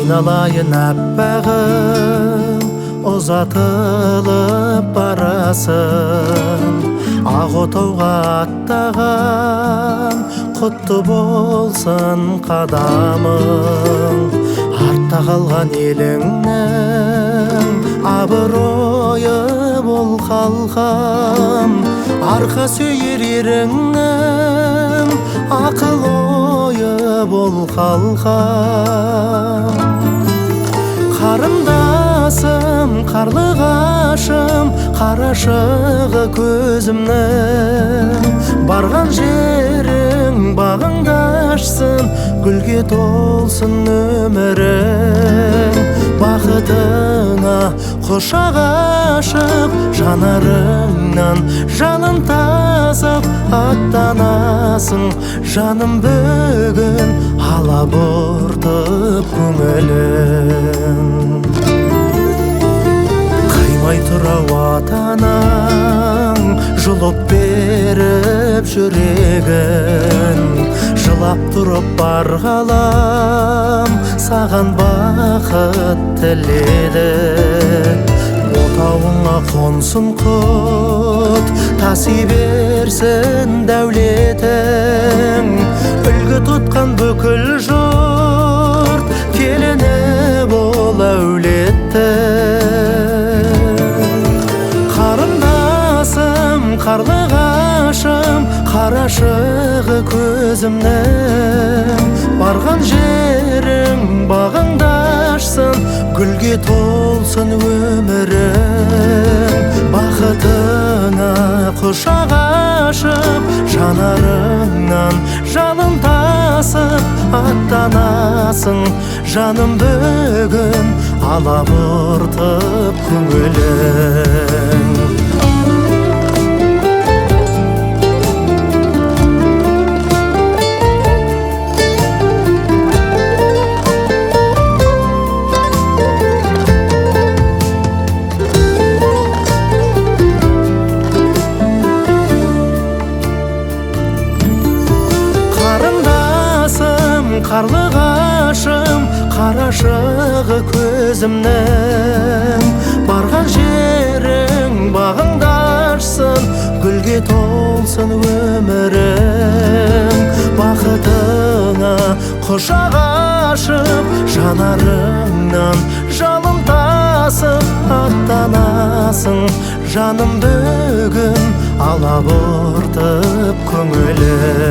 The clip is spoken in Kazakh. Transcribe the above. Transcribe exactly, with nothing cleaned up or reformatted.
айналайын аппағым, ұзатылып барасың. Ақ отауға аттаған, құтты болсын қадамың. Артта қалған еліңнің абыройы бол қалқам. Арқа сүйер еріңнің ақыл ойы бол қалқам. Қарындасым, қарлығашым, қарашығы көзімнің. Барған жерің бағыңды ашсын, гүлге толсын өмірің. Бақытыңа құшақ ашып, жанарыңнан жалын тасып аттанасың. Жаным бүгін алабұртып көңілің. Қимай тұра атанаң, жұлып беріп жүрегін. Жылап тұрып бар ғалам, саған бақыт тіледі. Отауыңа қонсын құт, таси берсін дәулетің. Үлгі тұтқан бүкіл жұрт, келіні бол әулеттің. Қарындасым, қарлығашым, қарашығы көзімнің. Барған жерің бағыңды ашсын, гүлге толсын өмірің. Бақытыңа құшақ ашып, жанарыңнан жалын тасып аттанасың. Жаным бүгін алабұртып көңілің. Қарлығашым, қарашығы көзімнің. Барған жерің бағыңды ашсын, гүлге толсын өмірің. Бақытыңа құшақ ашып, жанарыңнан жалын тасып аттанасың. Жаным бүгін алабұртып көңілің.